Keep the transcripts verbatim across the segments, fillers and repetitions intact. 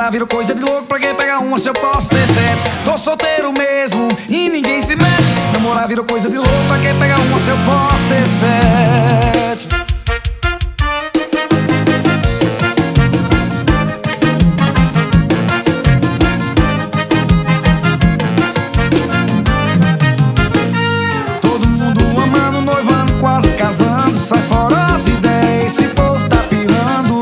Namorar virou coisa de louco, pra quem pega uma se eu posso ter sete. Tô solteiro mesmo e ninguém se mete. Namorar virou coisa de louco, pra quem pega uma se eu posso ter sete. Todo mundo amando, noivando, quase casando. Sai fora as ideias, esse povo tá pirando.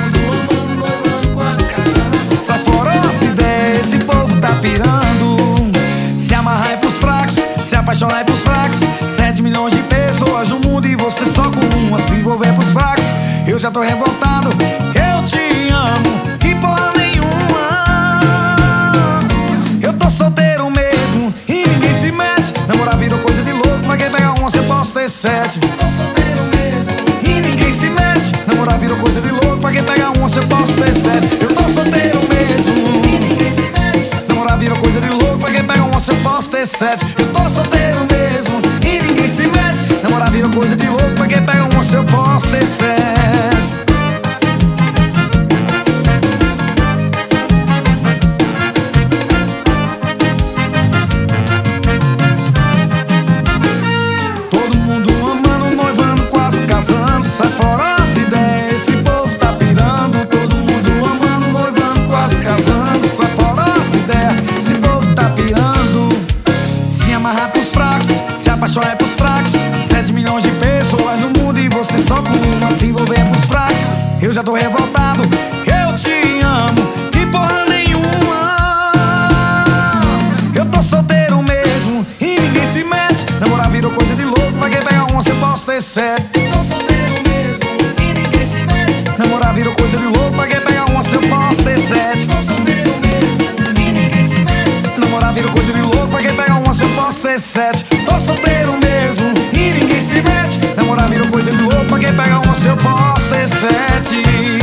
Se amarrar é pros fracos, se apaixonar é pros fracos. Sete milhões de pessoas no mundo e você só com uma. Se envolver pros fracos, eu já tô revoltado. Eu te amo, que porra nenhuma. Eu tô solteiro mesmo e ninguém se mete. Namorar virou coisa de louco, pra quem pegar uma, cê posso ter sete. Tô solteiro mesmo e ninguém se mete. Namorar virou coisa de louco, pra quem pegar uma, cê posso ter sete. Eu tô solteiro mesmo e ninguém se mete. Namorar virou coisa de louco, pra quem pega uma, cê posso ter sete. Eu tô solteiro mesmo e ninguém se mete. Namorar virou coisa de louco, pra quem pega uma, cê posso ter sete. Todo mundo amando, noivando, quase casando. Sai fora as ideias, esse povo tá pirando. Todo mundo amando, noivando, quase casando. Sai fora as ideias, esse povo tá pirando. Se amarrar pros fracos, se apaixonar é pros fracos. Sete milhões de pessoas no mundo e você só com uma. Se envolver pros fracos, eu já tô revoltado. Eu te amo, que porra nenhuma. Eu tô solteiro mesmo e ninguém se mete. Namorar virou coisa de louco, pra quem pega uma, cê posso ter sete. Tô solteiro mesmo e ninguém se mete. Namorar virou coisa de louco, pra quem pega uma, cê posso ter sete. Tô solteiro mesmo e ninguém se mete. Namorar virou coisa de louco, pra quem pega uma, cê posso ter sete. Tô solteiro mesmo e ninguém se mete. Namorar virou coisa de louco, pra quem pega uma, cê posso ter sete.